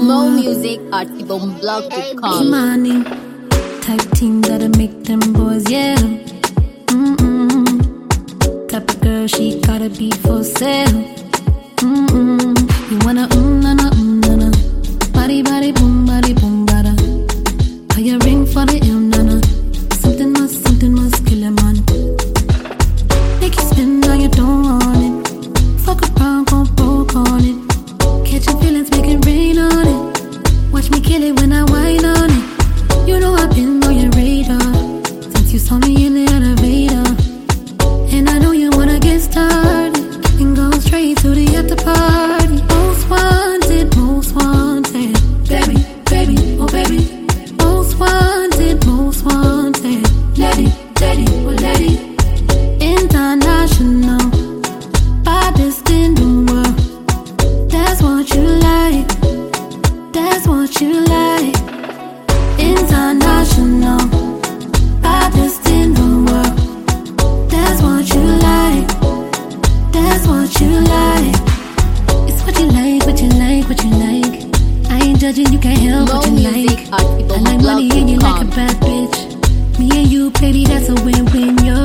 More music at ibomblog.com. Imani, type team that'll make them boys yell. Type of girl, she gotta be for sale. You wanna na na na na, body boom bada. Pay your ring for the na na. Something must kill a man. Make you spin now you don't want it. Fuck around, go broke on it. Catch your feelings, make it rain on it. Watch me kill it when I whine on it. You know I've been on your radar since you saw me in the elevator. And I know you wanna get started and go straight to the after party. Most wanted. Baby, oh baby. Most wanted. Lady, oh lady. International, baddest in the world. That's what you like. International, baddest in the world. That's what you like. It's what you like. I ain't judging, you can't help what you like. I like money and you like a bad bitch. Me and you, baby, that's a win-win, yo.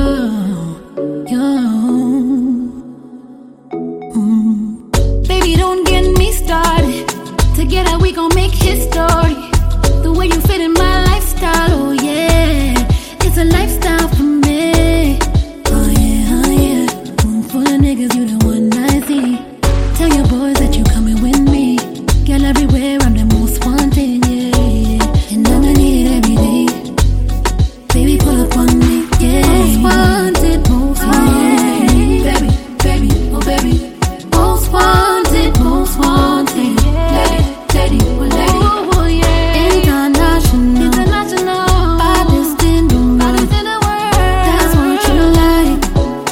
Baby, don't get me started. Together we gon' make history. The way you fit in my lifestyle, oh yeah. It's a lifestyle for me. Oh yeah. Room full of niggas, you the one I see. Tell your boys that you coming with me. Girl, everywhere I'm the most wanted, yeah. And I'm gonna need it every day. Baby, pull up on me, yeah. Most wanted. Baby, oh baby. Most wanted. Lady, oh lady. Oh, yeah. International, baddest in the world. That's what you like.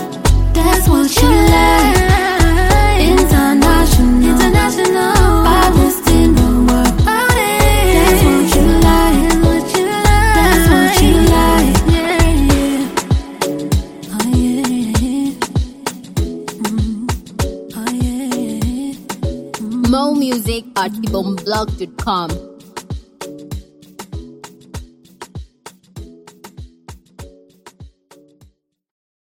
International, baddest in the world. That's what you like. Yeah. Oh yeah. More music at ibomblog.com.